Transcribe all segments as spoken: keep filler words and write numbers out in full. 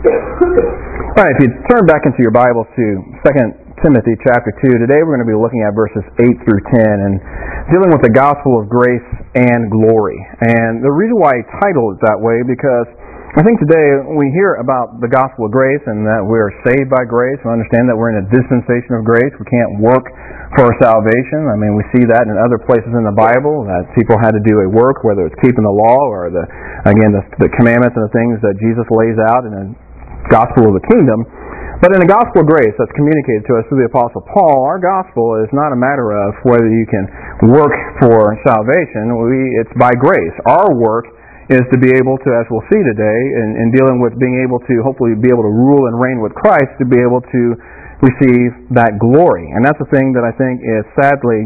All right, if you turn back into your Bibles to Second Timothy chapter two, today we're going to be looking at verses eight through ten and dealing with the gospel of grace and glory. And the reason why I titled it that way, because I think today we hear about the gospel of grace and that we're saved by grace. We understand that we're in a dispensation of grace. We can't work for our salvation. I mean, we see that in other places in the Bible, that people had to do a work, whether it's keeping the law or, the again, the, the commandments and the things that Jesus lays out in the gospel of the kingdom. But in the gospel of grace that's communicated to us through the Apostle Paul, our gospel is not a matter of whether you can work for salvation. We, it's by grace. Our work is to be able to, as we'll see today, in, in dealing with being able to hopefully be able to rule and reign with Christ, to be able to receive that glory. And that's the thing that I think is sadly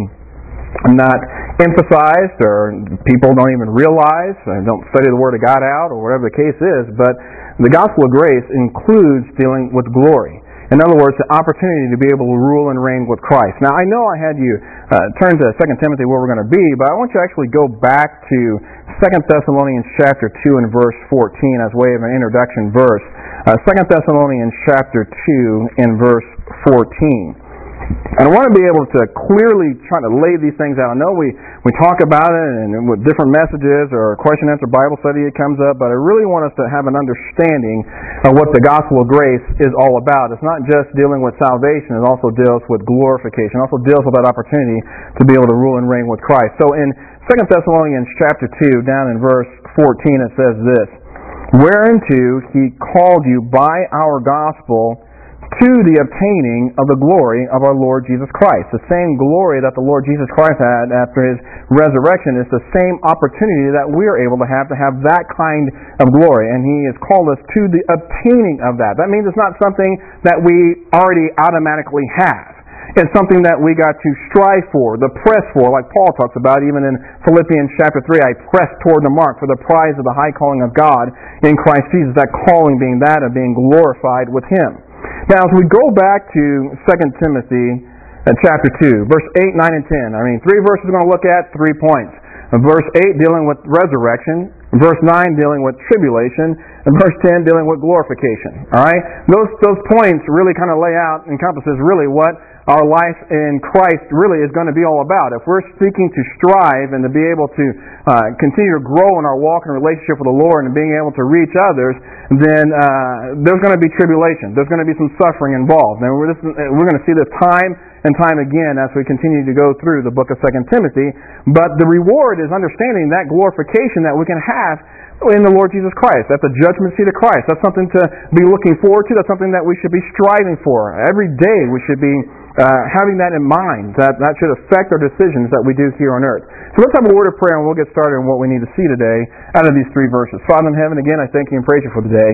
not emphasized, or people don't even realize, or don't study the Word of God out, or whatever the case is, but the gospel of grace includes dealing with glory. In other words, the opportunity to be able to rule and reign with Christ. Now, I know I had you uh, turn to Second Timothy where we're going to be, but I want you to actually go back to Second Thessalonians chapter two and verse fourteen as way of an introduction verse. Uh, Second Thessalonians chapter two and verse fourteen. And I want to be able to clearly try to lay these things out. I know we, we talk about it and with different messages or question answer Bible study it comes up, but I really want us to have an understanding of what the gospel of grace is all about. It's not just dealing with salvation, it also deals with glorification. It also deals with that opportunity to be able to rule and reign with Christ. So in Second Thessalonians chapter two, down in verse fourteen, it says this: "Whereunto he called you by our gospel to the obtaining of the glory of our Lord Jesus Christ." The same glory that the Lord Jesus Christ had after His resurrection is the same opportunity that we are able to have to have that kind of glory. And He has called us to the obtaining of that. That means it's not something that we already automatically have. It's something that we got to strive for, the press for, like Paul talks about even in Philippians chapter three, "I press toward the mark for the prize of the high calling of God in Christ Jesus." That calling being that of being glorified with Him. Now, as we go back to Second Timothy uh, chapter two, verse eight, nine, and ten. I mean, three verses we're going to look at, three points. Uh, verse eight dealing with resurrection, verse nine dealing with tribulation, and verse ten dealing with glorification. All right? Those those points really kind of lay out, encompasses really what our life in Christ really is going to be all about. If we're seeking to strive and to be able to uh, continue to grow in our walk and relationship with the Lord and being able to reach others, then uh, there's going to be tribulation. There's going to be some suffering involved. And we're, just, we're going to see this time and time again as we continue to go through the book of Second Timothy. But the reward is understanding that glorification that we can have in the Lord Jesus Christ. That's the judgment seat of Christ. That's something to be looking forward to. That's something that we should be striving for. Every day we should be uh, having that in mind. That, that should affect our decisions that we do here on earth. So let's have a word of prayer and we'll get started on what we need to see today out of these three verses. Father in heaven, again, I thank you and praise you for today.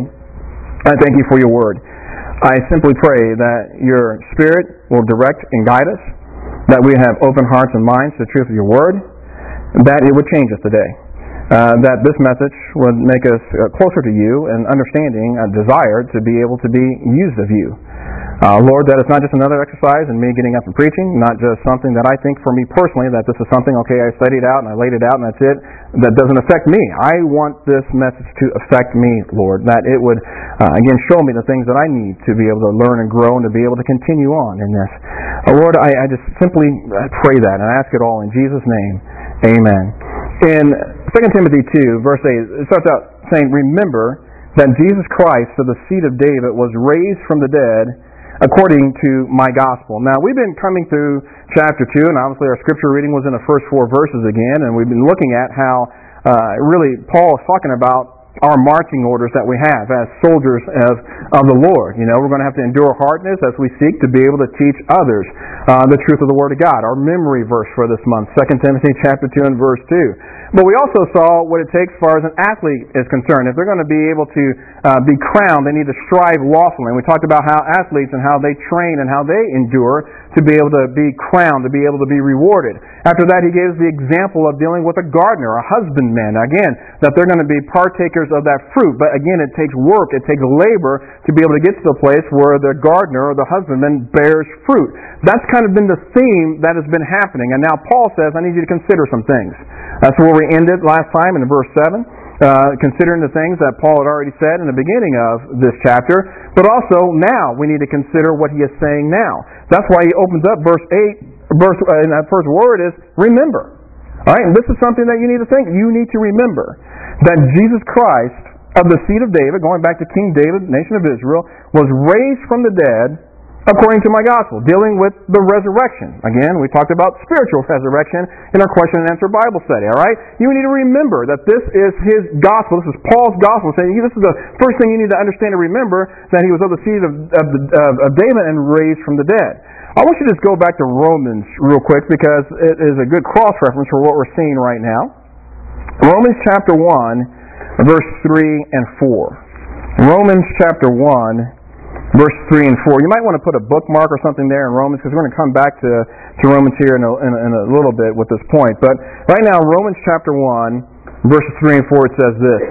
I thank you for your word. I simply pray that your Spirit will direct and guide us, that we have open hearts and minds to the truth of your word, that it would change us today. Uh, that this message would make us uh, closer to you and understanding a desire to be able to be used of you. Uh, Lord, that it's not just another exercise in me getting up and preaching, not just something that I think for me personally that this is something, okay, I studied out and I laid it out and that's it. That doesn't affect me. I want this message to affect me, Lord, that it would, uh, again, show me the things that I need to be able to learn and grow and to be able to continue on in this. Uh, Lord, I, I just simply pray that and I ask it all in Jesus' name. Amen. In Second Timothy two, verse eight, it starts out saying, "Remember that Jesus Christ, of the seed of David, was raised from the dead according to my gospel." Now, we've been coming through chapter two, and obviously our scripture reading was in the first four verses again, and we've been looking at how uh, really Paul is talking about our marching orders that we have as soldiers of, of the Lord. You know, we're going to have to endure hardness as we seek to be able to teach others uh, the truth of the Word of God. Our memory verse for this month, Second Timothy chapter two and verse two. But we also saw what it takes as far as an athlete is concerned. If they're going to be able to uh, be crowned, they need to strive lawfully. And we talked about how athletes and how they train and how they endure to be able to be crowned, to be able to be rewarded. After that, he gives the example of dealing with a gardener, a husbandman. Again, that they're going to be partakers of that fruit. But again, it takes work, it takes labor to be able to get to the place where the gardener or the husbandman bears fruit. That's kind of been the theme that has been happening. And now Paul says, I need you to consider some things. That's where we ended last time in verse seven. uh, considering the things that Paul had already said in the beginning of this chapter, but also now we need to consider what he is saying now. That's why he opens up verse eight, verse, uh, and that first word is remember. All right, and this is something that you need to think. You need to remember that Jesus Christ, of the seed of David, going back to King David, nation of Israel, was raised from the dead according to my gospel, dealing with the resurrection. Again, we talked about spiritual resurrection in our question and answer Bible study, all right? You need to remember that this is his gospel. This is Paul's gospel. Saying this is the first thing you need to understand and remember, that he was of the seed of, of, of, of David and raised from the dead. I want you to just go back to Romans real quick, because it is a good cross-reference for what we're seeing right now. Romans chapter one, verse three and four. Romans chapter one, verse three and four. You might want to put a bookmark or something there in Romans, because we're going to come back to, to Romans here in a, in, a, in a little bit with this point. But right now, Romans chapter one, verses three and four, it says this.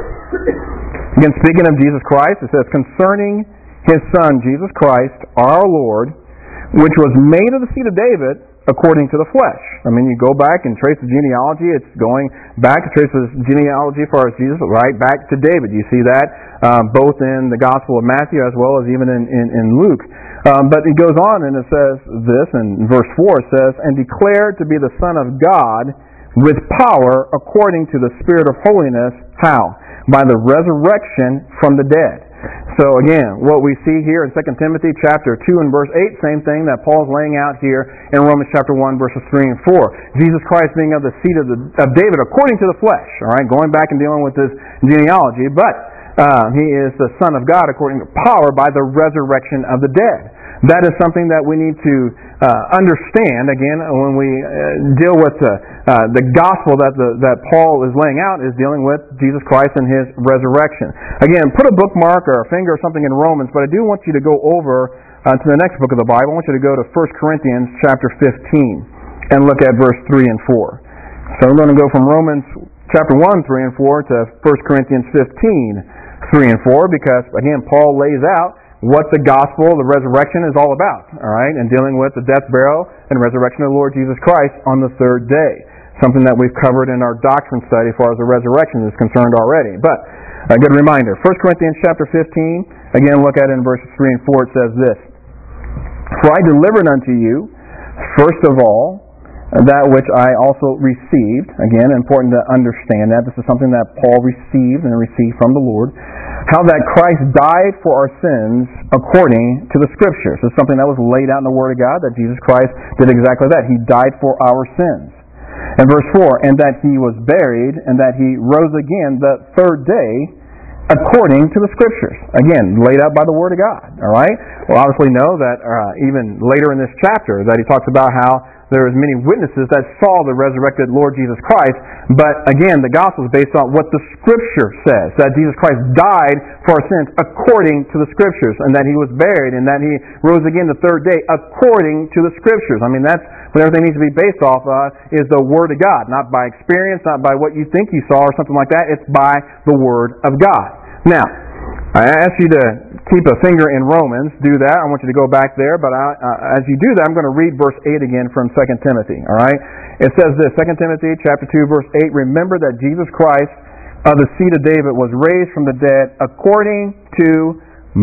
Again, speaking of Jesus Christ, it says, concerning his Son, Jesus Christ, our Lord, which was made of the seed of David according to the flesh. I mean, you go back and trace the genealogy. It's going back to trace the genealogy as far as Jesus, right back to David. You see that uh, both in the Gospel of Matthew as well as even in, in, in Luke. Um, but it goes on and it says this, in verse four, it says, and declared to be the Son of God with power according to the Spirit of holiness. How? By the resurrection from the dead. So again, what we see here in Second Timothy chapter two and verse eight, same thing that Paul's laying out here in Romans chapter one, verses three and four. Jesus Christ being of the seed of, the, of David according to the flesh, all right, going back and dealing with this genealogy, but uh, he is the Son of God according to power by the resurrection of the dead. That is something that we need to uh, understand, again, when we uh, deal with the, uh, the gospel that the, that Paul is laying out, is dealing with Jesus Christ and his resurrection. Again, put a bookmark or a finger or something in Romans, but I do want you to go over uh, to the next book of the Bible. I want you to go to First Corinthians chapter fifteen and look at verse three and four. So I'm going to go from Romans chapter one, three and four to First Corinthians fifteen, three and four, because, again, Paul lays out what the gospel, the resurrection, is all about, all right, and dealing with the death, burial, and resurrection of the Lord Jesus Christ on the third day. Something that we've covered in our doctrine study as far as the resurrection is concerned already. But a good reminder, First Corinthians chapter fifteen, again, look at it in verses three and four, it says this, for I delivered unto you, first of all, that which I also received. Again, important to understand that. This is something that Paul received and received from the Lord. How that Christ died for our sins according to the Scriptures. This is something that was laid out in the Word of God, that Jesus Christ did exactly that. He died for our sins. And verse four, and that he was buried, and that he rose again the third day according to the Scriptures. Again, laid out by the Word of God. All right? We'll obviously know that uh, even later in this chapter that he talks about how there was many witnesses that saw the resurrected Lord Jesus Christ. But again, the gospel is based on what the Scripture says, that Jesus Christ died for our sins according to the Scriptures, and that he was buried, and that he rose again the third day according to the Scriptures. I mean, that's what everything needs to be based off of, is the Word of God, not by experience, not by what you think you saw or something like that. It's by the Word of God. Now, I ask you to keep a finger in Romans. Do that. I want you to go back there. But I, uh, as you do that, I'm going to read verse eight again from Second Timothy. All right? It says this, Second Timothy chapter two, verse eight, remember that Jesus Christ of the seed of David was raised from the dead according to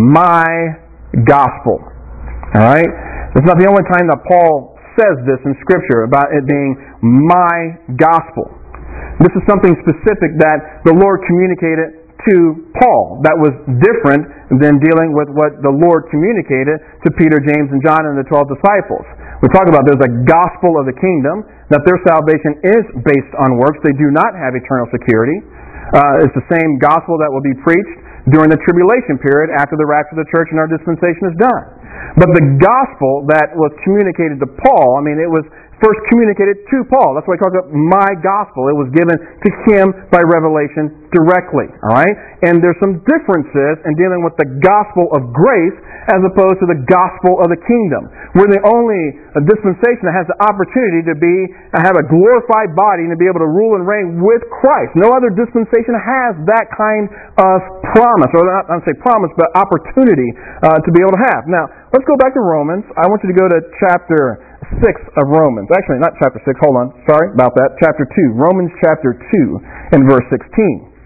my gospel. All right? It's not the only time that Paul says this in Scripture about it being my gospel. This is something specific that the Lord communicated to Paul that was different than dealing with what the Lord communicated to Peter, James, and John and the twelve disciples. We talk about there's a gospel of the kingdom, that their salvation is based on works. They do not have eternal security. Uh, it's the same gospel that will be preached during the tribulation period after the rapture of the church and our dispensation is done. But the gospel that was communicated to Paul, I mean, it was first communicated to Paul. That's why he calls it my gospel. It was given to him by revelation directly. All right? And there's some differences in dealing with the gospel of grace as opposed to the gospel of the kingdom. We're the only dispensation that has the opportunity to be have a glorified body and to be able to rule and reign with Christ. No other dispensation has that kind of promise, or not I don't say promise, but opportunity uh, to be able to have. Now, let's go back to Romans. I want you to go to chapter six of Romans. Actually, not chapter six. Hold on. Sorry about that. Chapter two. Romans chapter two and verse sixteen.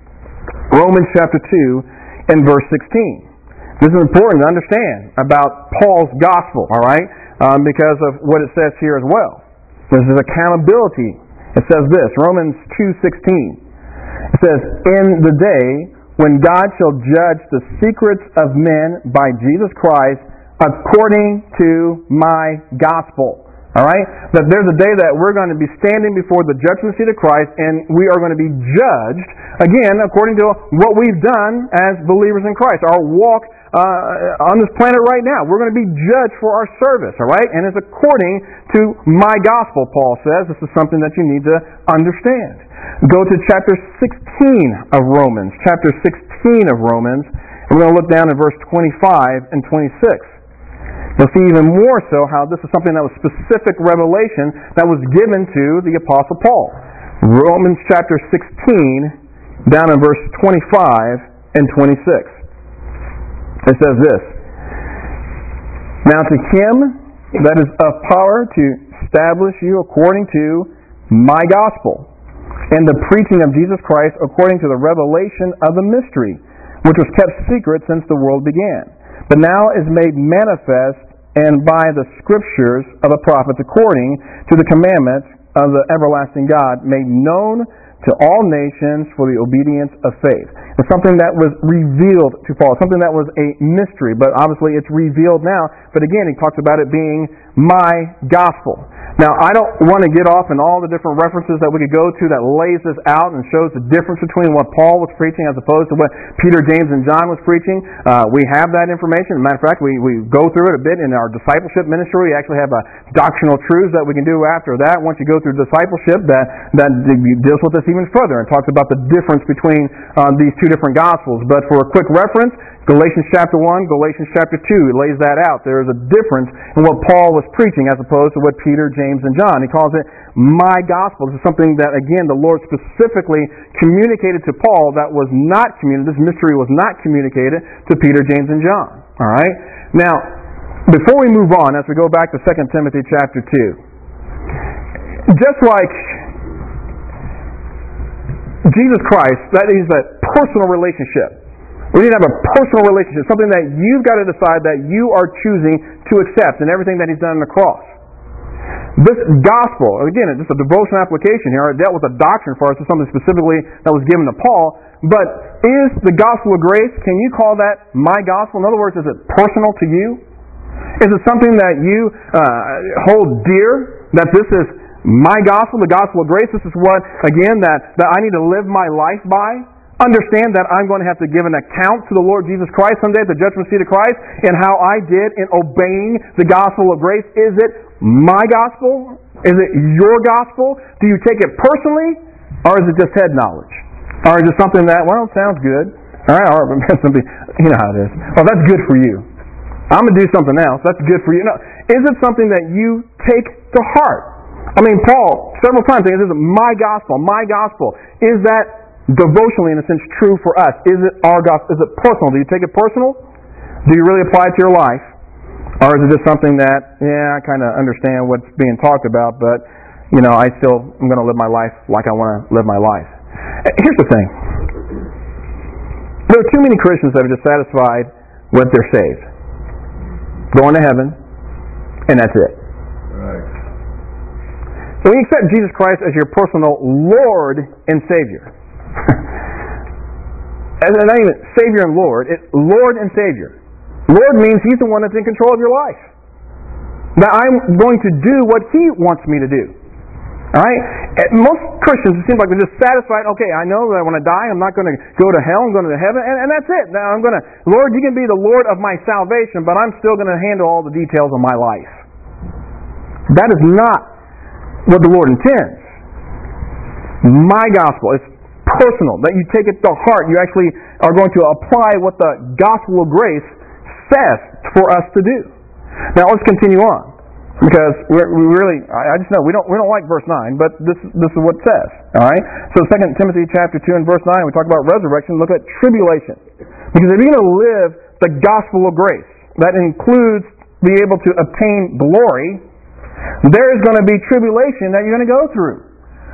Romans chapter two and verse sixteen. This is important to understand about Paul's gospel, all right, um, because of what it says here as well. This is accountability. It says this, Romans two sixteen. It says, "In the day when God shall judge the secrets of men by Jesus Christ according to my gospel." All right? That there's a day that we're going to be standing before the judgment seat of Christ, and we are going to be judged, again, according to what we've done as believers in Christ. Our walk uh, on this planet right now. We're going to be judged for our service, all right? And it's according to my gospel, Paul says. This is something that you need to understand. Go to chapter sixteen of Romans. Chapter sixteen of Romans. And we're going to look down at verse twenty-five and twenty-six. You'll see even more so how this is something that was specific revelation that was given to the Apostle Paul. Romans chapter sixteen, down in verse twenty-five and twenty-six. It says this, "Now to him that is of power to establish you according to my gospel, and the preaching of Jesus Christ according to the revelation of the mystery, which was kept secret since the world began, but now is made manifest and by the scriptures of the prophets according to the commandments of the everlasting God, made known to all nations for the obedience of faith." It's something that was revealed to Paul, something that was a mystery, but obviously it's revealed now. But again, he talks about it being my gospel. Now, I don't want to get off in all the different references that we could go to that lays this out and shows the difference between what Paul was preaching as opposed to what Peter, James, and John was preaching. Uh, we have that information. As a matter of fact, we, we go through it a bit in our discipleship ministry. We actually have a doctrinal truths that we can do after that. Once you go through discipleship, that, that deals with this even further and talks about the difference between uh, these two different gospels. But for a quick reference, Galatians chapter one, Galatians chapter two, it lays that out. There is a difference in what Paul was preaching as opposed to what Peter, James, and John. He calls it my gospel. This is something that, again, the Lord specifically communicated to Paul that was not communicated. This mystery was not communicated to Peter, James, and John. All right? Now, before we move on, as we go back to Second Timothy chapter two, just like Jesus Christ, that is a personal relationship. We need to have a personal relationship, something that you've got to decide that you are choosing to accept in everything that He's done on the cross. This gospel, again, it's just a devotional application here. It dealt with a doctrine for us. It's something specifically that was given to Paul. But is the gospel of grace, can you call that my gospel? In other words, is it personal to you? Is it something that you uh, hold dear, that this is my gospel, the gospel of grace? This is what, again, that, that I need to live my life by? Understand that I'm going to have to give an account to the Lord Jesus Christ someday at the judgment seat of Christ and how I did in obeying the gospel of grace. Is it my gospel? Is it your gospel? Do you take it personally, or is it just head knowledge? Or is it something that, well, sounds good. All right, or something, you know how it is. Oh, that's good for you. I'm going to do something else. That's good for you. No, is it something that you take to heart? I mean, Paul, several times saying, this is my gospel, my gospel. Is that devotionally, in a sense, true for us? Is it our gospel? Is it personal? Do you take it personal? Do you really apply it to your life? Or is it just something that, yeah, I kind of understand what's being talked about, but, you know, I still am going to live my life like I want to live my life? Here's the thing. There are too many Christians that are just satisfied with they're saved, going to heaven, and that's it. Right. When you accept Jesus Christ as your personal Lord and Savior, as not even Savior and Lord, it's Lord and Savior. Lord means He's the one that's in control of your life. That I'm going to do what He wants me to do. Alright? Most Christians, it seems like they're just satisfied, okay, I know that when I die, I'm not going to go to hell, I'm going to heaven, and, and that's it. Now I'm going to, Lord, you can be the Lord of my salvation, but I'm still going to handle all the details of my life. That is not what the Lord intends. My gospel, it's personal, that you take it to heart. You actually are going to apply what the gospel of grace says for us to do. Now let's continue on, because we're, we really, I just know we don't we don't like verse nine, but this this is what it says. All right. So Second Timothy chapter two and verse nine, we talk about resurrection. Look at tribulation, because if you're going to live the gospel of grace, that includes be able to obtain glory, there is going to be tribulation that you're going to go through.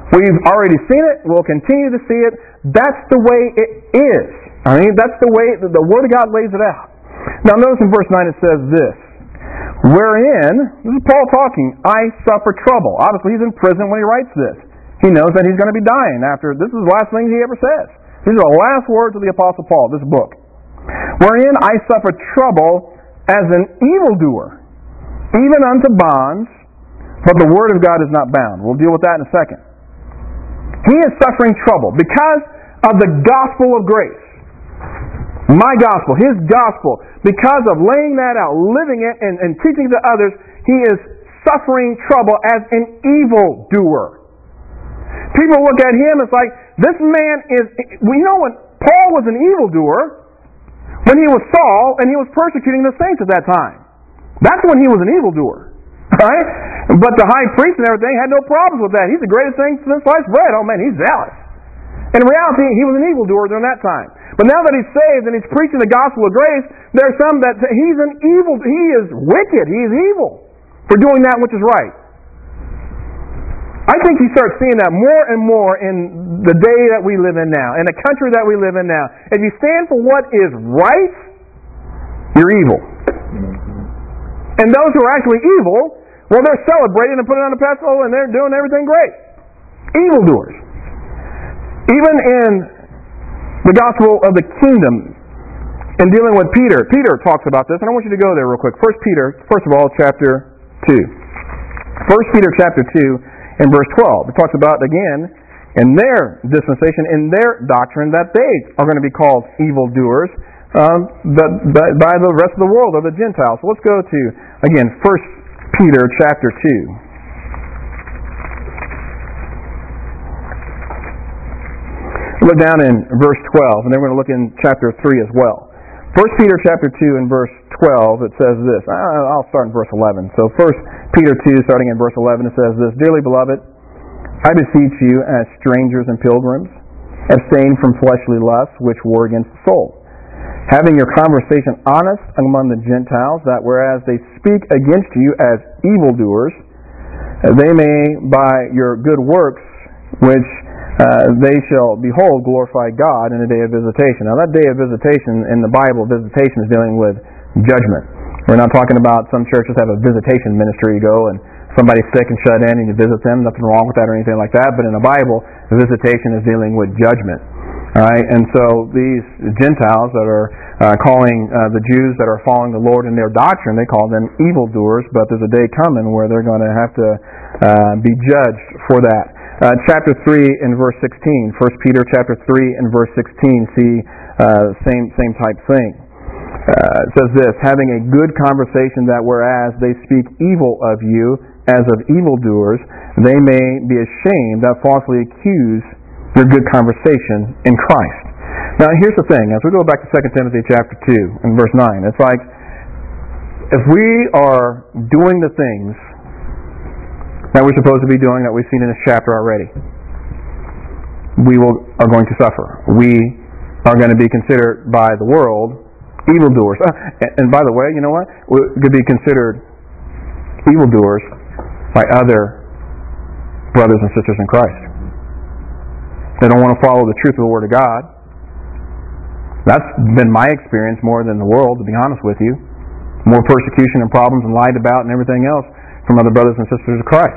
We've already seen it. We'll continue to see it. That's the way it is. I mean, that's the way the Word of God lays it out. Now notice in verse nine it says this, wherein, this is Paul talking, I suffer trouble. Obviously he's in prison when he writes this. He knows that he's going to be dying after, this is the last thing he ever says. These are the last words of the Apostle Paul, this book. Wherein I suffer trouble as an evildoer, even unto bonds, but the Word of God is not bound. We'll deal with that in a second. He is suffering trouble because of the gospel of grace. My gospel, his gospel, because of laying that out, living it, and, and teaching it to others, he is suffering trouble as an evildoer. People look at him, it's like, this man is, well, you know what, Paul was an evildoer when he was Saul and he was persecuting the saints at that time. That's when he was an evildoer. Right? But the high priest and everything had no problems with that. He's the greatest thing since sliced bread. Oh man, he's zealous. In reality, he was an evildoer during that time. But now that he's saved and he's preaching the gospel of grace, there's some that say he's an evil, he is wicked, he is evil for doing that which is right. I think you start seeing that more and more in the day that we live in now, in the country that we live in now. If you stand for what is right, you're evil. And those who are actually evil, well, they're celebrating and putting on a pedestal and they're doing everything great. Evildoers. Even in the gospel of the kingdom, in dealing with Peter, Peter talks about this, and I want you to go there real quick. First Peter, first of all, chapter two. First Peter chapter two and verse twelve. It talks about, again, in their dispensation, in their doctrine, that they are going to be called evildoers um, but, but by the rest of the world, or the Gentiles. So let's go to, again, First Peter chapter two. Look down in verse twelve, and then we're going to look in chapter three as well. First Peter chapter two and verse twelve, it says this. I'll start in verse eleven. So First Peter two, starting in verse eleven, it says this, Dearly beloved, I beseech you as strangers and pilgrims, abstain from fleshly lusts which war against the soul, having your conversation honest among the Gentiles, that whereas they speak against you as evildoers, they may by your good works which Uh, they shall behold glorify God in the day of visitation. Now that day of visitation in the Bible, visitation is dealing with judgment. We're not talking about some churches have a visitation ministry. You go and somebody's sick and shut in and you visit them. Nothing wrong with that or anything like that. But in the Bible, the visitation is dealing with judgment. All right, and so these Gentiles that are uh, calling uh, the Jews that are following the Lord in their doctrine, they call them evildoers. But there's a day coming where they're going to have to uh, be judged for that. Uh, chapter three and verse sixteen. First Peter chapter three and verse sixteen. See, uh, same same type thing. Uh, it says this, having a good conversation, that whereas they speak evil of you as of evildoers, they may be ashamed that falsely accuse your good conversation in Christ. Now here's the thing, as we go back to Second Timothy chapter two and verse nine, it's like, if we are doing the things that we're supposed to be doing, that we've seen in this chapter already, we will are going to suffer. We are going to be considered by the world evildoers. Uh, and, and by the way, you know what? We could be considered evildoers by other brothers and sisters in Christ. They don't want to follow the truth of the Word of God. That's been my experience more than the world, to be honest with you. More persecution and problems and lied about and everything else from other brothers and sisters of Christ.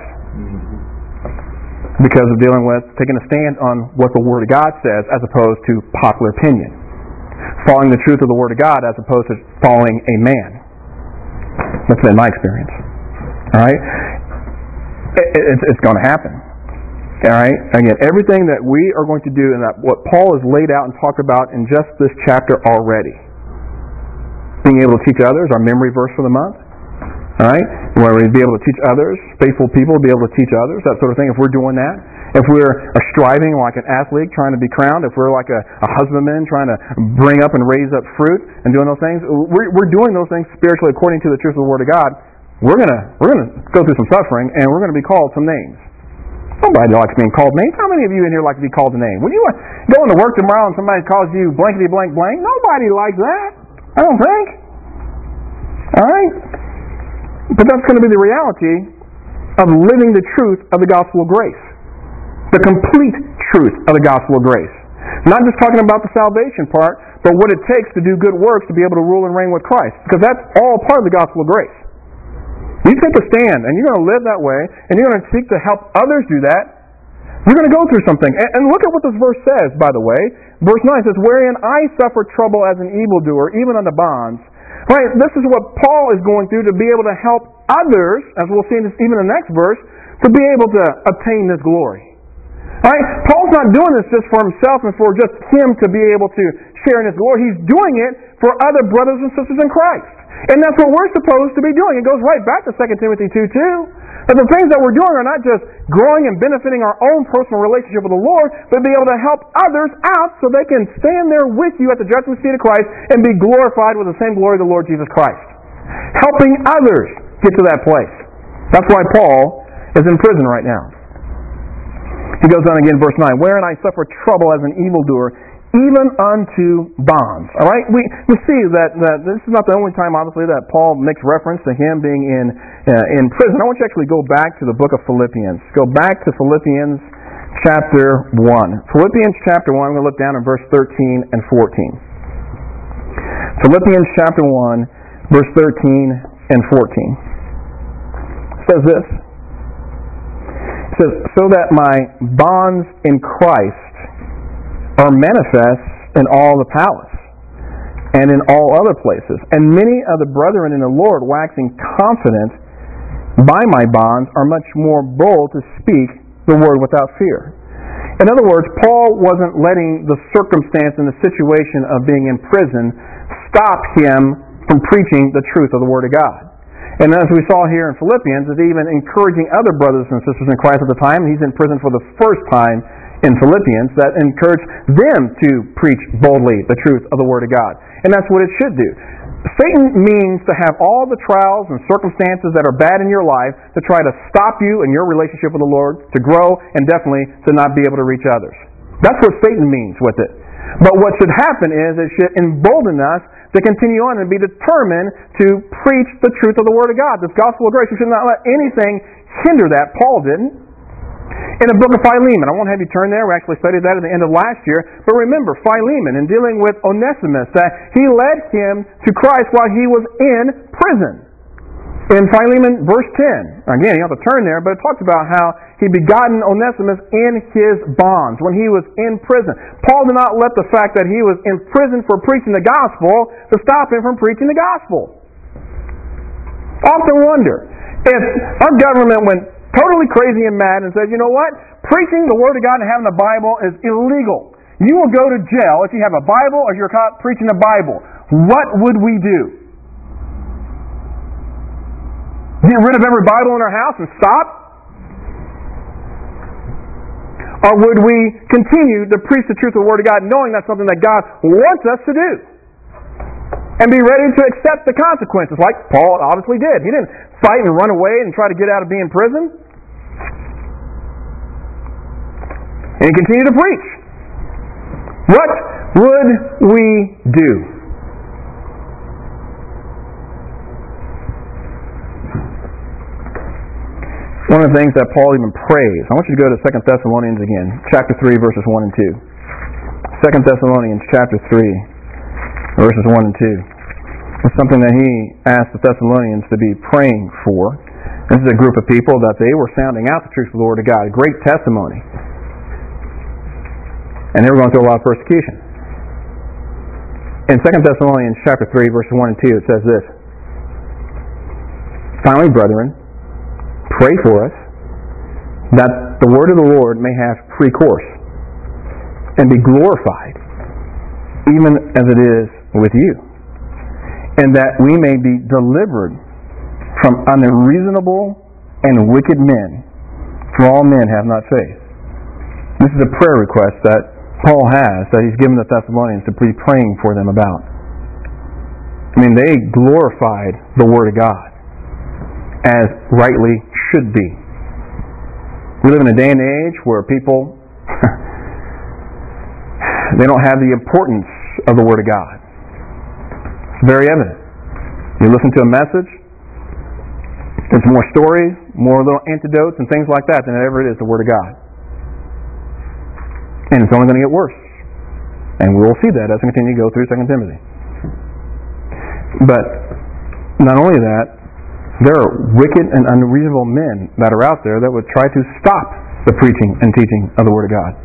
Because of dealing with taking a stand on what the Word of God says as opposed to popular opinion. Following the truth of the Word of God as opposed to following a man. That's been my experience. Alright? It, it, it's going to happen. Alright? Again, everything that we are going to do and that what Paul has laid out and talked about in just this chapter already. Being able to teach others, our memory verse for the month. Alright? Where we be able to teach others, faithful people be able to teach others, that sort of thing. If we're doing that, if we're are striving like an athlete trying to be crowned, if we're like a, a husbandman trying to bring up and raise up fruit and doing those things, we're, we're doing those things spiritually according to the truth of the Word of God. We're gonna we're gonna go through some suffering and we're gonna be called some names. Nobody likes being called names. How many of you in here like to be called a name? When you go into work tomorrow and somebody calls you blankety blank blank, nobody likes that. I don't think. Alright? But that's going to be the reality of living the truth of the gospel of grace. The complete truth of the gospel of grace. Not just talking about the salvation part, but what it takes to do good works to be able to rule and reign with Christ. Because that's all part of the gospel of grace. You take a stand, and you're going to live that way, and you're going to seek to help others do that. You're going to go through something. And, and look at what this verse says, by the way. Verse nine says, wherein I suffer trouble as an evildoer, even unto bonds. Right? This is what Paul is going through to be able to help others, as we'll see in this, even in the next verse, to be able to obtain this glory. Right? Paul's not doing this just for himself and for just him to be able to share in his glory. He's doing it for other brothers and sisters in Christ. And that's what we're supposed to be doing. It goes right back to Second Timothy two two. That the things that we're doing are not just growing and benefiting our own personal relationship with the Lord, but be able to help others out so they can stand there with you at the judgment seat of Christ and be glorified with the same glory of the Lord Jesus Christ. Helping others get to that place. That's why Paul is in prison right now. He goes on again, verse nine, wherein I suffer trouble as an evildoer, even unto bonds. All right, we we see that, that this is not the only time, obviously, that Paul makes reference to him being in uh, in prison. I want you to actually go back to the book of Philippians. Go back to Philippians chapter one. Philippians chapter one. I'm going to look down in verse thirteen and fourteen. Philippians chapter one, verse thirteen and fourteen. It says this. It says, so that my bonds in Christ are manifest in all the palace and in all other places. And many of the brethren in the Lord, waxing confident by my bonds, are much more bold to speak the word without fear. In other words, Paul wasn't letting the circumstance and the situation of being in prison stop him from preaching the truth of the Word of God. And as we saw here in Philippians, is even encouraging other brothers and sisters in Christ at the time. He's in prison for the first time in Philippians, that encourage them to preach boldly the truth of the Word of God. And that's what it should do. Satan means to have all the trials and circumstances that are bad in your life to try to stop you in your relationship with the Lord, to grow, and definitely to not be able to reach others. That's what Satan means with it. But what should happen is it should embolden us to continue on and be determined to preach the truth of the Word of God, this gospel of grace. We should not let anything hinder that. Paul didn't. In the book of Philemon, I won't have you turn there. We actually studied that at the end of last year. But remember, Philemon, in dealing with Onesimus, that he led him to Christ while he was in prison. In Philemon, verse ten, again, you don't have to turn there, but it talks about how he begotten Onesimus in his bonds when he was in prison. Paul did not let the fact that he was in prison for preaching the gospel to stop him from preaching the gospel. I often wonder if our government went totally crazy and mad and said, you know what? Preaching the Word of God and having the Bible is illegal. You will go to jail if you have a Bible or you're caught preaching the Bible. What would we do? Get rid of every Bible in our house and stop? Or would we continue to preach the truth of the Word of God knowing that's something that God wants us to do? And be ready to accept the consequences like Paul obviously did. He didn't fight and run away and try to get out of being in prison. And he continued to preach. What would we do? One of the things that Paul even prays, I want you to go to Second Thessalonians again, chapter three, verses one and two. Second Thessalonians chapter three, verses one and two. It's something that he asked the Thessalonians to be praying for. This is a group of people that they were sounding out the truth of the Word of God. A great testimony. And they were going through a lot of persecution. In Second Thessalonians chapter three, verses one and two, it says this. Finally, brethren, pray for us, that the word of the Lord may have free course, and be glorified, even as it is with you, and that we may be delivered from unreasonable and wicked men, for all men have not faith. This is a prayer request that Paul has, that he's given the Thessalonians to be praying for them about. I mean, they glorified the Word of God, as rightly should be. We live in a day and age where people they don't have the importance of the Word of God. It's very evident. You listen to a message, there's more stories, more little antidotes and things like that than ever it is the Word of God. And it's only going to get worse. And we will see that as we continue to go through Second Timothy. But not only that, there are wicked and unreasonable men that are out there that would try to stop the preaching and teaching of the Word of God.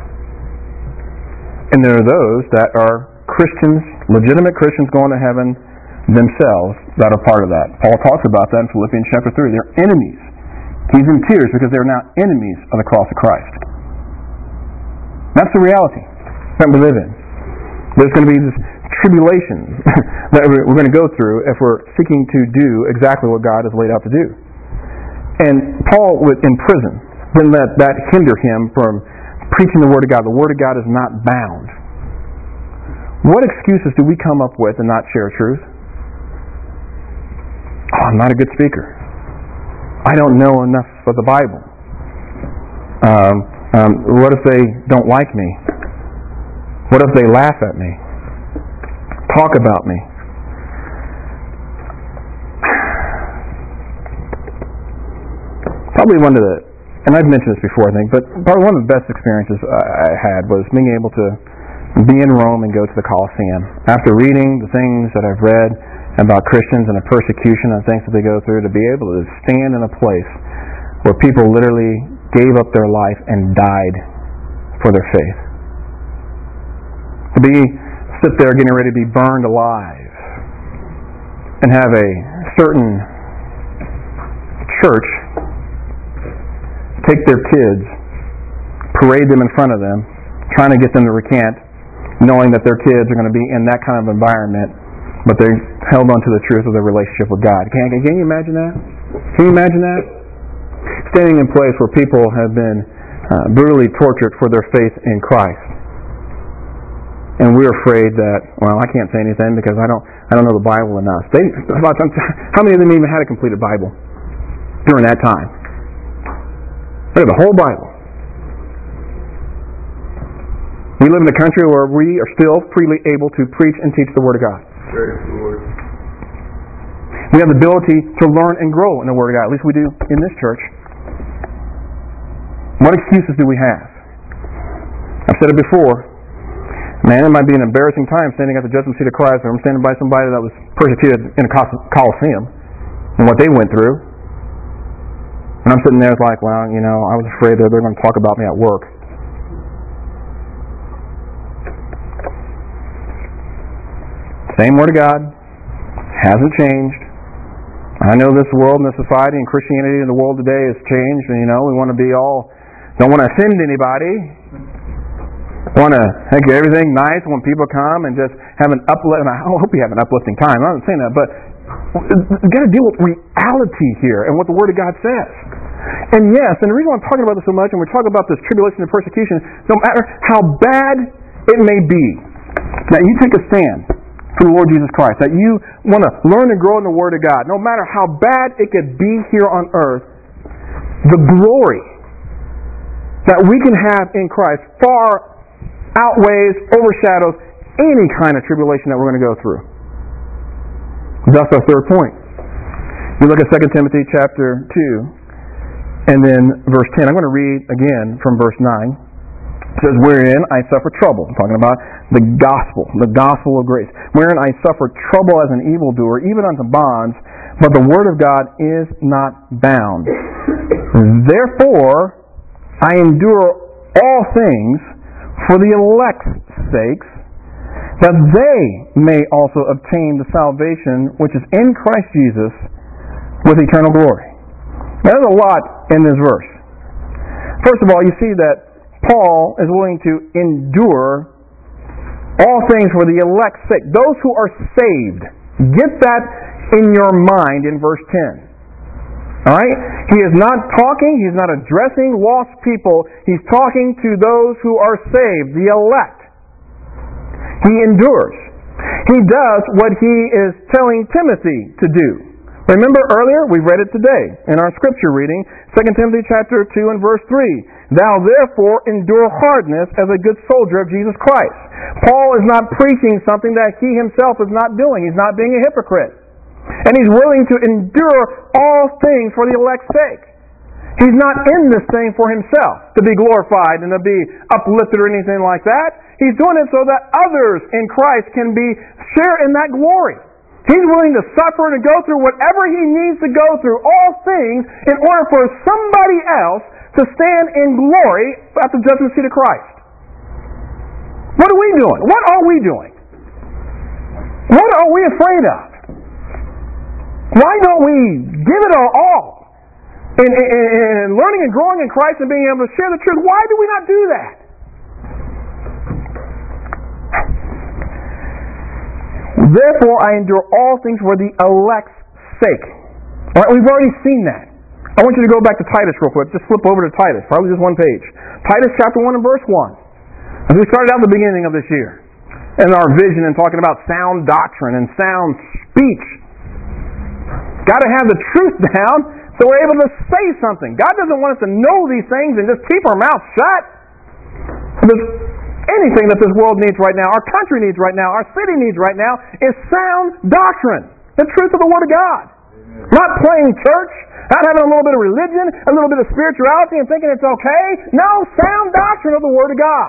And there are those that are Christians, legitimate Christians going to heaven themselves that are part of that. Paul talks about that in Philippians chapter three. They're enemies. He's in tears because they're now enemies of the cross of Christ. That's the reality that we live in. There's going to be this tribulation that we're going to go through if we're seeking to do exactly what God has laid out to do. And Paul was in prison. Didn't let that hinder him from preaching the Word of God. The Word of God is not bound. What excuses do we come up with and not share truth? Oh, I'm not a good speaker. I don't know enough of the Bible. Um, um, what if they don't like me? What if they laugh at me? Talk about me? Probably one of the, and I've mentioned this before I think, but probably one of the best experiences I had was being able to be in Rome and go to the Colosseum. After reading the things that I've read about Christians and the persecution and things that they go through, to be able to stand in a place where people literally gave up their life and died for their faith. To be sit there getting ready to be burned alive and have a certain church take their kids, parade them in front of them, trying to get them to recant, knowing that their kids are going to be in that kind of environment, but they held on to the truth of their relationship with God. Can, can you imagine that? Can you imagine that? Standing in a place where people have been uh, brutally tortured for their faith in Christ. And we're afraid that, well, I can't say anything because I don't I don't know the Bible enough. They, how many of them even had a completed Bible during that time? They had the whole Bible. We live in a country where we are still freely able to preach and teach the Word of God. We have the ability to learn and grow in the Word of God. At least we do in this church. What excuses do we have? I've said it before. Man, it might be an embarrassing time standing at the judgment seat of Christ, or I'm standing by somebody that was persecuted in a Colosseum and what they went through. And I'm sitting there like, well, you know, I was afraid that they're going to talk about me at work. Same Word of God. Hasn't changed. I know this world and this society and Christianity in the world today has changed, and you know, we want to be all, don't want to offend anybody. Want to make everything nice when people come and just have an uplift. I hope you have an uplifting time. I'm not saying that, but we've got to deal with reality here and what the Word of God says. And yes, and the reason why I'm talking about this so much, and we're talking about this tribulation and persecution, no matter how bad it may be, that you take a stand for the Lord Jesus Christ, that you want to learn and grow in the Word of God, no matter how bad it could be here on earth, the glory that we can have in Christ far outweighs, overshadows any kind of tribulation that we're going to go through. That's our third point. You look at Second Timothy chapter two and then verse ten. I'm going to read again from verse nine. It says, wherein I suffer trouble. I'm talking about the gospel, the gospel of grace. Wherein I suffer trouble as an evildoer, even unto bonds, but the word of God is not bound. Therefore, I endure all things for the elect's sakes, that they may also obtain the salvation which is in Christ Jesus with eternal glory. Now, there's a lot in this verse. First of all, you see that Paul is willing to endure all things for the elect's sake. Those who are saved. Get that in your mind in verse ten. Alright? He is not talking, he's not addressing lost people. He's talking to those who are saved, the elect. He endures. He does what he is telling Timothy to do. Remember earlier, we read it today in our scripture reading, Second Timothy chapter two and verse three. Thou therefore endure hardness as a good soldier of Jesus Christ. Paul is not preaching something that he himself is not doing. He's not being a hypocrite. And he's willing to endure all things for the elect's sake. He's not in this thing for himself, to be glorified and to be uplifted or anything like that. He's doing it so that others in Christ can be share in that glory. He's willing to suffer and to go through whatever he needs to go through, all things, in order for somebody else to stand in glory at the judgment seat of Christ. What are we doing? What are we doing? What are we afraid of? Why don't we give it our all in, in, in learning and growing in Christ and being able to share the truth? Why do we not do that? Therefore, I endure all things for the elect's sake. All right, we've already seen that. I want you to go back to Titus real quick. Just flip over to Titus, probably just one page. Titus chapter one and verse one. As we started out at the beginning of this year, in our vision and talking about sound doctrine and sound speech. Got to have the truth down so we're able to say something. God doesn't want us to know these things and just keep our mouth shut. There's anything that this world needs right now, our country needs right now, our city needs right now, is sound doctrine. The truth of the Word of God. Amen. Not playing church, not having a little bit of religion, a little bit of spirituality and thinking it's okay. No, sound doctrine of the Word of God.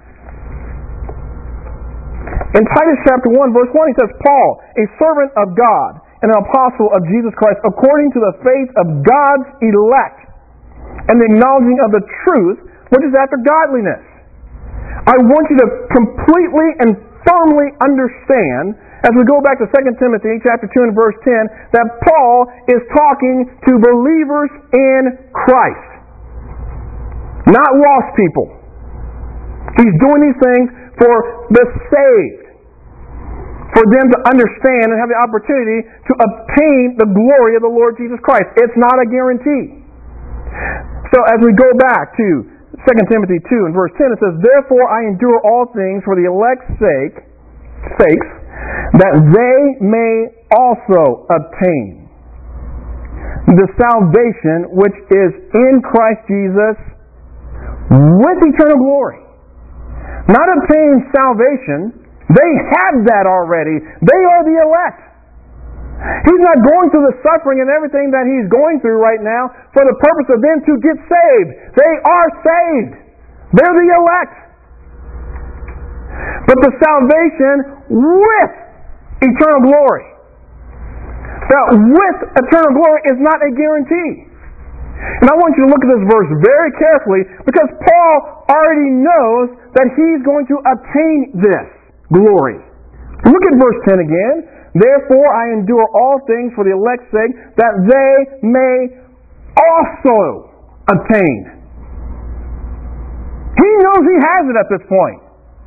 In Titus chapter one, verse one, he says, Paul, a servant of God and an apostle of Jesus Christ, according to the faith of God's elect and the acknowledging of the truth, which is after godliness. I want you to completely and firmly understand, as we go back to Second Timothy chapter two and verse ten, that Paul is talking to believers in Christ, not lost people. He's doing these things for the saved, for them to understand and have the opportunity to obtain the glory of the Lord Jesus Christ. It's not a guarantee. So as we go back to Second Timothy two and verse ten, it says, Therefore I endure all things for the elect's sake, sakes, that they may also obtain the salvation which is in Christ Jesus with eternal glory. Not obtain salvation. They have that already. They are the elect. He's not going through the suffering and everything that he's going through right now for the purpose of them to get saved. They are saved. They're the elect. But the salvation with eternal glory. That with eternal glory is not a guarantee. And I want you to look at this verse very carefully, because Paul already knows that he's going to obtain this glory. Look at verse ten again. Therefore I endure all things for the elect's sake, that they may also obtain. He knows he has it at this point.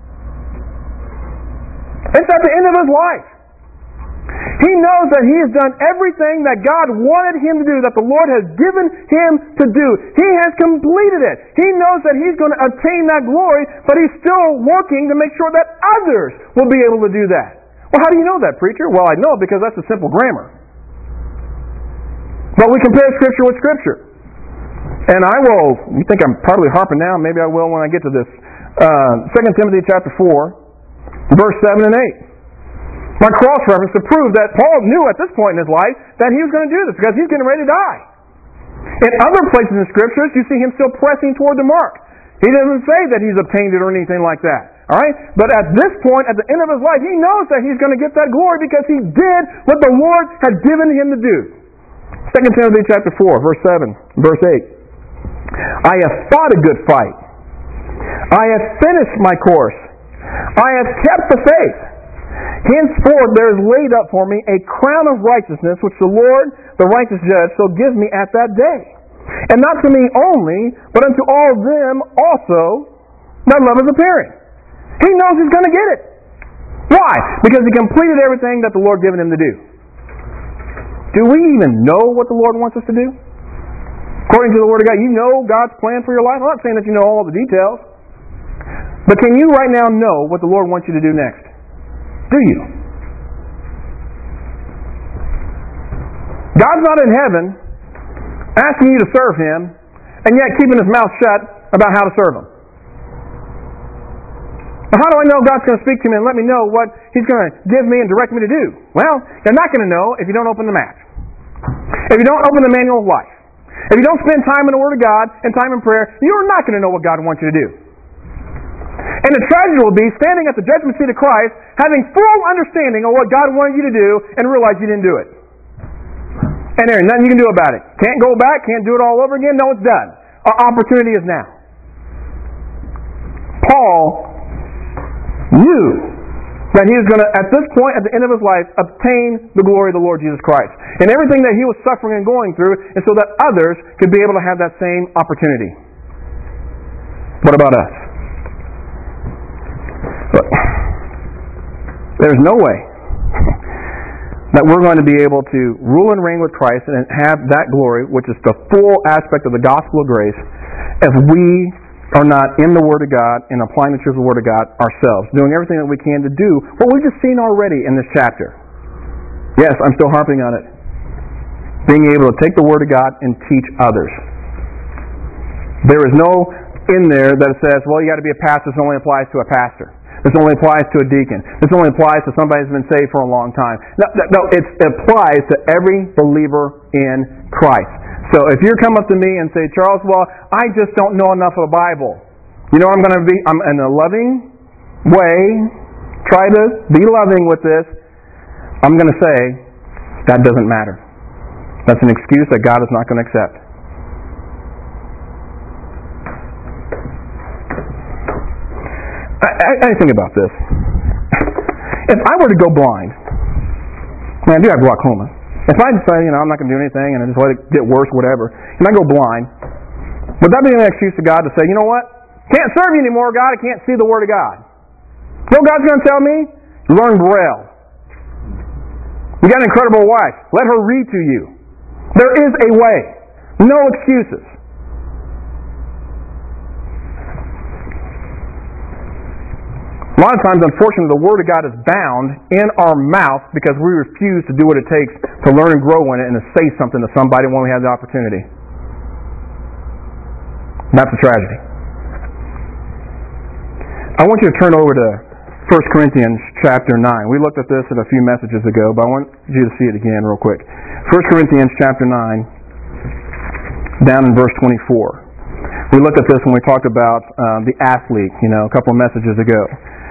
It's at the end of his life. He knows that he has done everything that God wanted him to do, that the Lord has given him to do. He has completed it. He knows that he's going to obtain that glory, but he's still working to make sure that others will be able to do that. Well, how do you know that, preacher? Well, I know because that's a simple grammar. But we compare Scripture with Scripture. And I will, you think I'm probably harping now, maybe I will when I get to this. Uh, Second Timothy chapter four, verse seven and eight. My cross-reference to prove that Paul knew at this point in his life that he was going to do this because he's getting ready to die. In other places in Scriptures, you see him still pressing toward the mark. He doesn't say that he's obtained it or anything like that. All right? But at this point, at the end of his life, he knows that he's going to get that glory because he did what the Lord had given him to do. Second Timothy chapter four, verse seven, verse eight. I have fought a good fight. I have finished my course. I have kept the faith. Henceforth there is laid up for me a crown of righteousness, which the Lord, the righteous judge, shall give me at that day. And not to me only, but unto all them also that love is appearing. He knows he's going to get it. Why? Because he completed everything that the Lord given him to do. Do we even know what the Lord wants us to do? According to the Word of God, you know God's plan for your life. I'm not saying that you know all the details. But can you right now know what the Lord wants you to do next? Do you? God's not in heaven asking you to serve Him and yet keeping His mouth shut about how to serve Him. Now, how do I know God's going to speak to me and let me know what He's going to give me and direct me to do? Well, you're not going to know if you don't open the map. If you don't open the manual of life. If you don't spend time in the Word of God and time in prayer, you're not going to know what God wants you to do. And the tragedy will be standing at the judgment seat of Christ, having full understanding of what God wanted you to do, and realize you didn't do it. And there ain't nothing you can do about it. Can't go back, can't do it all over again. No, it's done. Our opportunity is now. Paul knew that he was going to, at this point, at the end of his life, obtain the glory of the Lord Jesus Christ. And everything that he was suffering and going through is so that others could be able to have that same opportunity. What about us? But there's no way that we're going to be able to rule and reign with Christ and have that glory, which is the full aspect of the gospel of grace, if we are not in the Word of God and applying the truth of the Word of God ourselves, doing everything that we can to do what we've just seen already in this chapter. Yes, I'm still harping on it. Being able to take the Word of God and teach others. There is no in there that says, well, you got to be a pastor. This only applies to a pastor. This only applies to a deacon. This only applies to somebody who's been saved for a long time. No, no it applies to every believer in Christ. So if you come up to me and say, Charles, well, I just don't know enough of the Bible. You know, I'm going to be, I'm in a loving way, try to be loving with this. I'm going to say, that doesn't matter. That's an excuse that God is not going to accept. I, I, I think about this. If I were to go blind, man, I do have glaucoma. If I decide, you know, I'm not going to do anything and I just let it get worse, whatever, and I go blind, would that be an excuse to God to say, you know what? Can't serve you anymore, God. I can't see the Word of God. You know what God's going to tell me? Learn Braille. You got an incredible wife. Let her read to you. There is a way. No excuses. A lot of times, unfortunately, the Word of God is bound in our mouth because we refuse to do what it takes to learn and grow in it and to say something to somebody when we have the opportunity. That's a tragedy. I want you to turn over to First Corinthians chapter nine. We looked at this in a few messages ago, but I want you to see it again real quick. First Corinthians chapter nine, down in verse twenty-four. We looked at this when we talked about um, the athlete, you know, a couple of messages ago.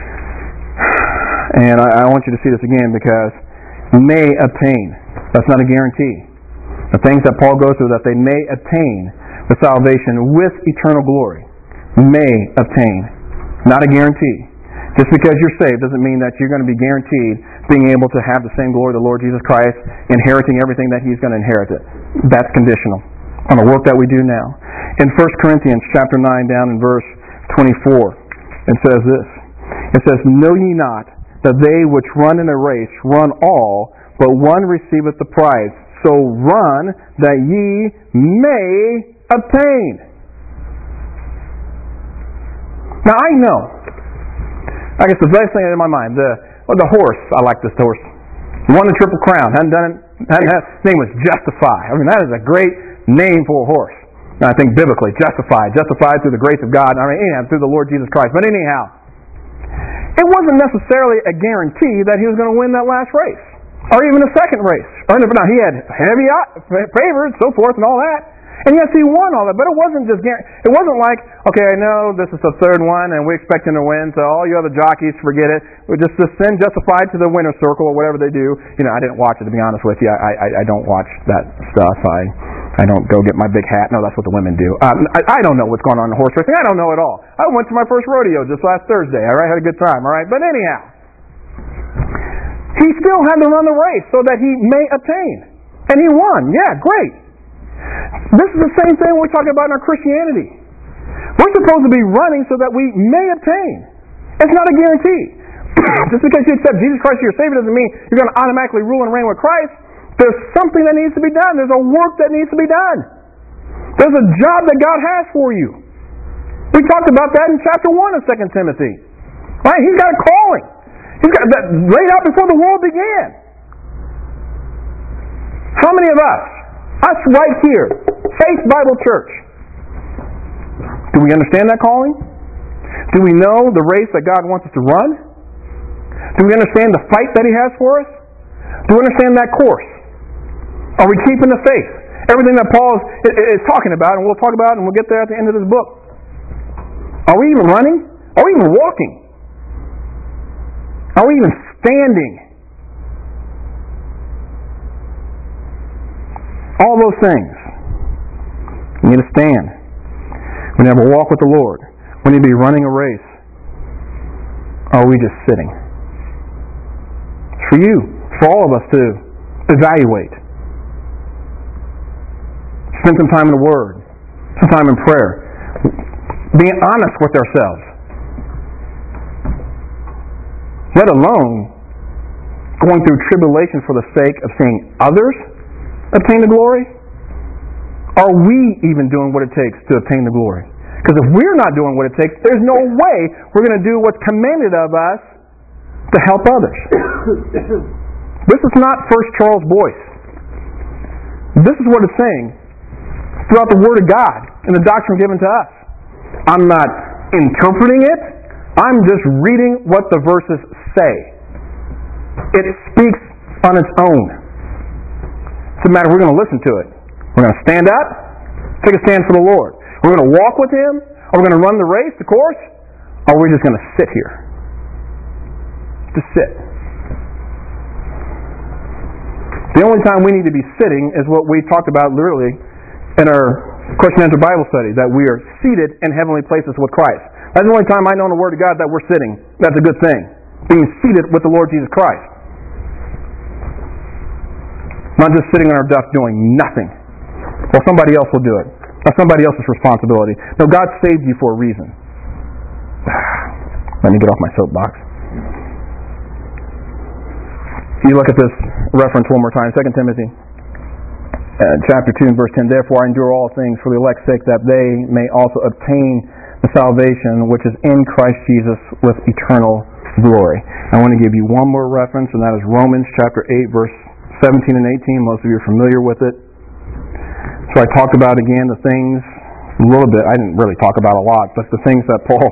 And I, I want you to see this again because may obtain. That's not a guarantee. The things that Paul goes through, that they may obtain the salvation with eternal glory. May obtain. Not a guarantee. Just because you're saved doesn't mean that you're going to be guaranteed being able to have the same glory of the Lord Jesus Christ, inheriting everything that He's going to inherit it. That's conditional on the work that we do now. In First Corinthians chapter nine, down in verse twenty-four, it says this. It says, know ye not that they which run in a race run all, but one receiveth the prize. So run that ye may obtain. Now I know, I guess the best thing in my mind, the well, the horse, I like this horse. He won the Triple Crown. Hadn't done it. Hadn't had, his name was Justify. I mean, that is a great name for a horse. And I think biblically, justified, justified through the grace of God. I mean, anyhow, through the Lord Jesus Christ. But anyhow, it wasn't necessarily a guarantee that he was going to win that last race, or even the second race. Or no, he had heavy favors, so forth, and all that. And yes, he won all that, but it wasn't just it wasn't like, okay, I know this is the third one, and we expect him to win, so all you other jockeys, forget it. We just, just send Justified to the winner's circle or whatever they do. You know, I didn't watch it, to be honest with you. I I, I don't watch that stuff. I I don't go get my big hat. No, that's what the women do. Um, I, I don't know what's going on in horse racing. I don't know at all. I went to my first rodeo just last Thursday. All right, had a good time. All right, but anyhow, he still had to run the race so that he may obtain, and he won. Yeah, great. This is the same thing we're talking about in our Christianity. We're supposed to be running so that we may obtain. It's not a guarantee. Just because you accept Jesus Christ as your Savior doesn't mean you're going to automatically rule and reign with Christ. There's something that needs to be done. There's a work that needs to be done. There's a job that God has for you. We talked about that in chapter one of Second Timothy. Right? He's got a calling. He's got that laid out before the world began. How many of us, us right here, Faith Bible Church, do we understand that calling? Do we know the race that God wants us to run? Do we understand the fight that He has for us? Do we understand that course? Are we keeping the faith? Everything that Paul is, is talking about, and we'll talk about, and we'll get there at the end of this book. Are we even running? Are we even walking? Are we even standing? All those things. We need to stand. We need to have a walk with the Lord. We need to be running a race. Or are we just sitting? It's for you, for all of us to evaluate. Spend some time in the Word, some time in prayer. Being honest with ourselves. Let alone going through tribulation for the sake of seeing others obtain the glory. Are we even doing what it takes to obtain the glory? Because if we're not doing what it takes, there's no way we're going to do what's commanded of us to help others. This is not First Charles Boyce. This is what it's saying throughout the Word of God and the doctrine given to us. I'm not interpreting it. I'm just reading what the verses say. It speaks on its own. It's a matter, we're going to listen to it. We're going to stand up, take a stand for the Lord. We're going to walk with Him. Are we going to run the race, the course? Or are we just going to sit here? Just sit. The only time we need to be sitting is what we talked about literally in our question and answer Bible study, that we are seated in heavenly places with Christ. That's the only time I know in the Word of God that we're sitting. That's a good thing. Being seated with the Lord Jesus Christ. Not just sitting on our duff doing nothing. Well, somebody else will do it. That's somebody else's responsibility. No, God saved you for a reason. Let me get off my soapbox. You look at this reference one more time, Second Timothy uh, chapter two and verse ten. Therefore I endure all things for the elect's sake, that they may also obtain the salvation which is in Christ Jesus with eternal glory. I want to give you one more reference, and that is Romans chapter eight, verse seventeen and eighteen. Most of you are familiar with it. So I talked about again the things a little bit. I didn't really talk about a lot, but the things that Paul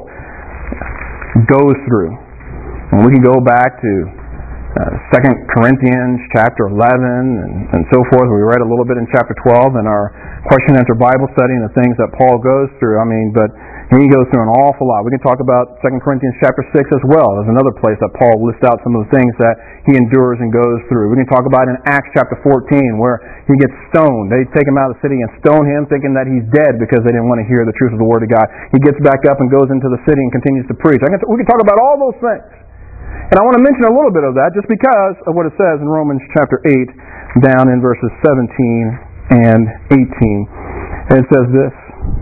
goes through. And we can go back to uh, Second Corinthians chapter eleven and, and so forth. We read a little bit in chapter twelve in our question and answer Bible study and the things that Paul goes through. I mean, but he goes through an awful lot. We can talk about Second Corinthians chapter six as well. There's another place that Paul lists out some of the things that he endures and goes through. We can talk about in Acts chapter fourteen where he gets stoned. They take him out of the city and stone him thinking that he's dead because they didn't want to hear the truth of the Word of God. He gets back up and goes into the city and continues to preach. I can, we can talk about all those things. And I want to mention a little bit of that just because of what it says in Romans chapter eight down in verses seventeen and eighteen. And it says this: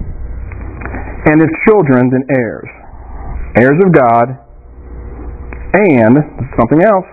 and if children, then heirs, heirs of God, and something else,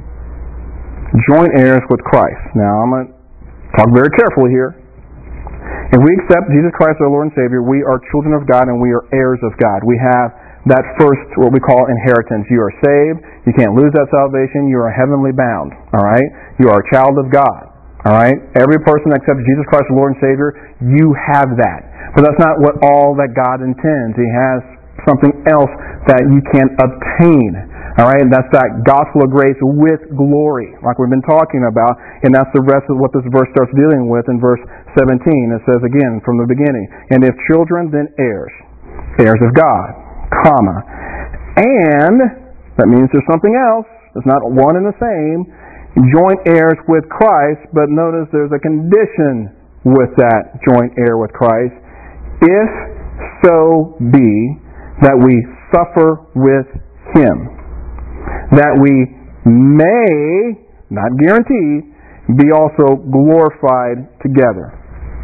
joint heirs with Christ. Now, I'm going to talk very carefully here. If we accept Jesus Christ our Lord and Savior, we are children of God and we are heirs of God. We have that first, what we call inheritance. You are saved. You can't lose that salvation. You are heavenly bound. All right? You are a child of God. All right? Every person that accepts Jesus Christ our Lord and Savior, you have that. But that's not what all that God intends. He has something else that you can obtain. All right? And that's that gospel of grace with glory, like we've been talking about. And that's the rest of what this verse starts dealing with in verse seventeen. It says again from the beginning, and if children, then heirs. Heirs of God, comma. And, that means there's something else. It's not one and the same. Joint heirs with Christ, but notice there's a condition with that joint heir with Christ. If so be that we suffer with Him, that we may, not guaranteed, be also glorified together.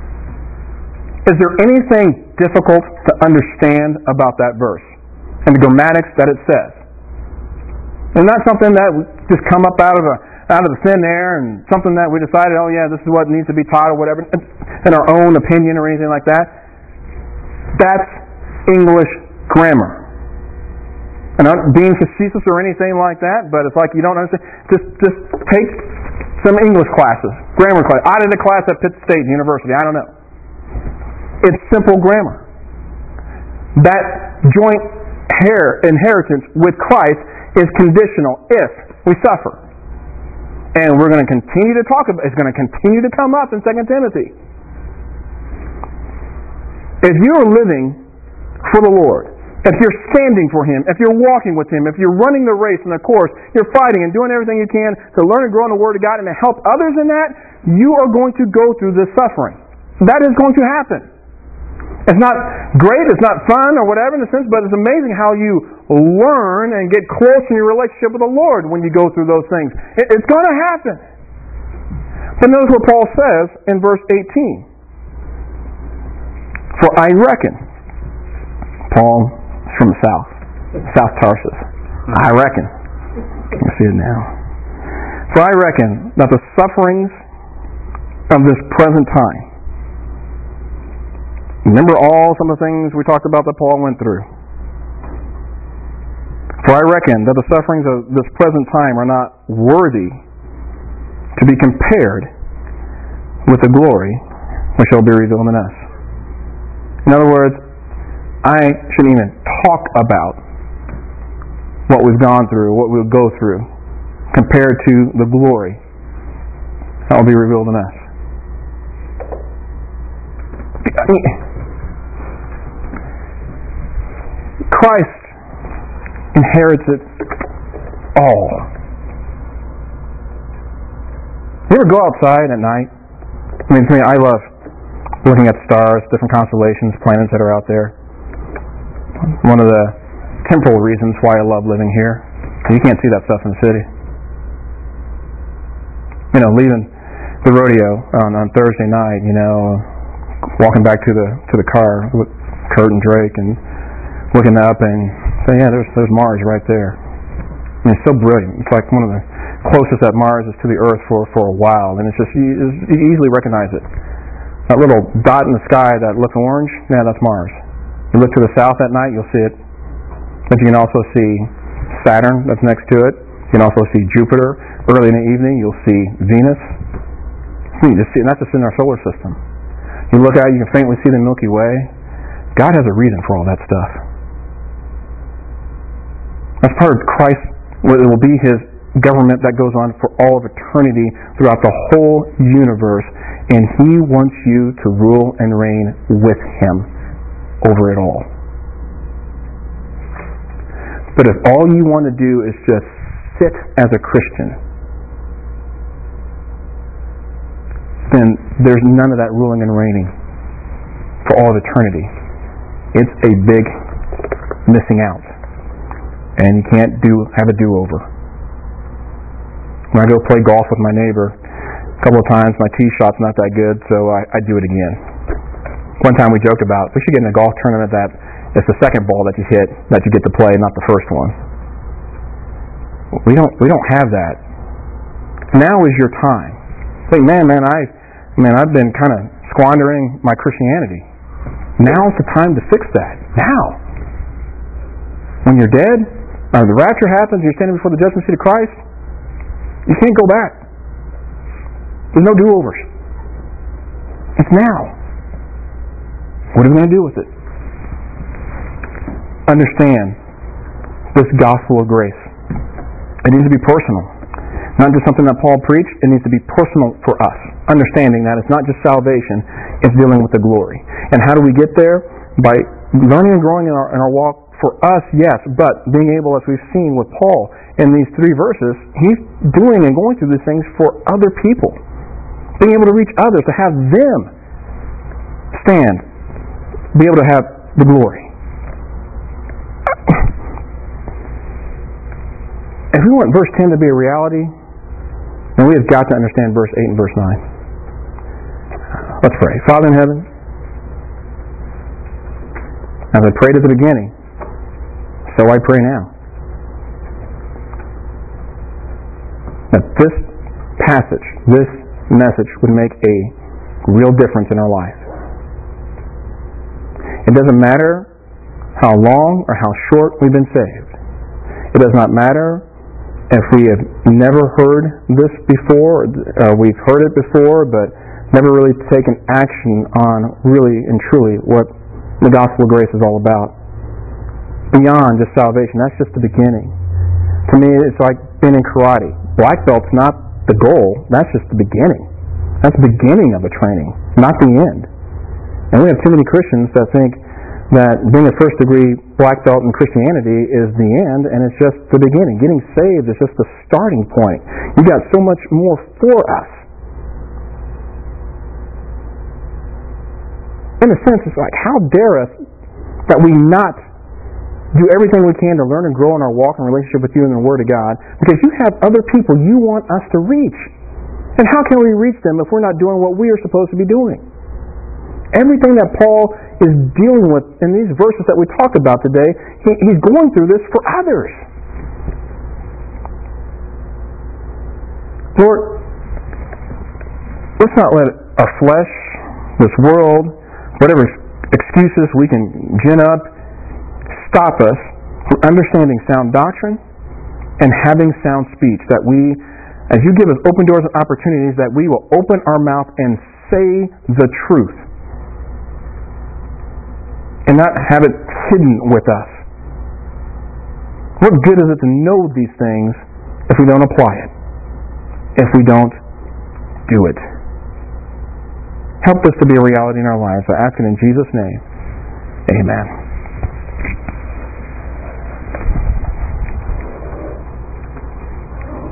Is there anything difficult to understand about that verse and the grammatics that it says? It's not something that just come up out of a out of the thin air and something that we decided, oh yeah, this is what needs to be taught or whatever, in our own opinion or anything like that. That's English grammar. And I'm not being facetious or anything like that, but it's like you don't understand. Just just take some English classes, grammar class. I did a class at Pitt State University. I don't know. It's simple grammar. That joint hair inheritance with Christ is conditional if we suffer. And we're going to continue to talk about, it's going to continue to come up in Second Timothy. If you're living for the Lord, if you're standing for Him, if you're walking with Him, if you're running the race and the course, you're fighting and doing everything you can to learn and grow in the Word of God and to help others in that, you are going to go through this suffering. That is going to happen. It's not great, it's not fun or whatever in a sense, but it's amazing how you learn and get close in your relationship with the Lord when you go through those things. It, it's going to happen. But notice what Paul says in verse eighteen. For I reckon, Paul is from the south, South Tarsus. I reckon. You see it now. For I reckon that the sufferings of this present time, remember all some of the things we talked about that Paul went through. For I reckon that the sufferings of this present time are not worthy to be compared with the glory which shall be revealed in us. In other words, I shouldn't even talk about what we've gone through, what we'll go through, compared to the glory that will be revealed in us. Christ inherits it all. You ever go outside at night? I mean, for me, I love looking at stars, different constellations, planets that are out there. One of the temporal reasons why I love living here. You can't see that stuff in the city. You know, leaving the rodeo on, on Thursday night, you know, walking back to the to the car with Kurt and Drake and looking up and saying, yeah, there's there's Mars right there. I mean, it's so brilliant. It's like one of the closest that Mars is to the Earth for, for a while, and it's just you, you easily recognize it. That little dot in the sky that looks orange, yeah, that's Mars. You look to the south at night, you'll see it. But you can also see Saturn that's next to it. You can also see Jupiter. Early in the evening, you'll see Venus. You just see, and that's just in our solar system. You look out, you can faintly see the Milky Way. God has a reason for all that stuff. That's part of Christ. It will be His government that goes on for all of eternity throughout the whole universe, and He wants you to rule and reign with Him over it all. But if all you want to do is just sit as a Christian, then there's none of that ruling and reigning for all of eternity. It's a big missing out. And you can't do have a do-over. When I go play golf with my neighbor, a couple of times my tee shot's not that good, so I, I do it again. One time we joked about, we should get in a golf tournament that it's the second ball that you hit that you get to play, not the first one. We don't we don't have that. Now is your time. Think, man, man, I man, I've been kind of squandering my Christianity. Now's the time to fix that. Now. When you're dead, or the rapture happens, you're standing before the judgment seat of Christ, you can't go back. There's no do-overs. It's now. What are we going to do with it? Understand this gospel of grace. It needs to be personal. Not just something that Paul preached, it needs to be personal for us. Understanding that it's not just salvation, it's dealing with the glory. And how do we get there? By learning and growing in our, in our walk for us, yes, but being able, as we've seen with Paul in these three verses, he's doing and going through these things for other people. Being able to reach others, to have them stand, be able to have the glory. If we want verse ten to be a reality, then we have got to understand verse eight and verse nine. Let's pray. Father in heaven, as I prayed at the beginning, so I pray now, that this passage, this message would make a real difference in our life. It doesn't matter how long or how short we've been saved. It does not matter if we have never heard this before, or we've heard it before, but never really taken action on really and truly what the gospel of grace is all about. Beyond just salvation, that's just the beginning. To me, it's like being in karate. Black belt's not the goal, that's just the beginning. That's the beginning of the training, not the end. And we have too many Christians that think that being a first degree black belt in Christianity is the end, and it's just the beginning. Getting saved is just the starting point. You got so much more for us. In a sense, it's like, how dare us that we not do everything we can to learn and grow in our walk and relationship with you and the Word of God, because you have other people you want us to reach. And how can we reach them if we're not doing what we are supposed to be doing? Everything that Paul is dealing with in these verses that we talk about today, he, he's going through this for others. Lord, let's not let our flesh, this world, whatever excuses we can gin up, stop us from understanding sound doctrine and having sound speech. That we, as you give us open doors and opportunities, that we will open our mouth and say the truth and not have it hidden with us. What good is it to know these things if we don't apply it? If we don't do it? Help this to be a reality in our lives. I ask it in Jesus' name. Amen.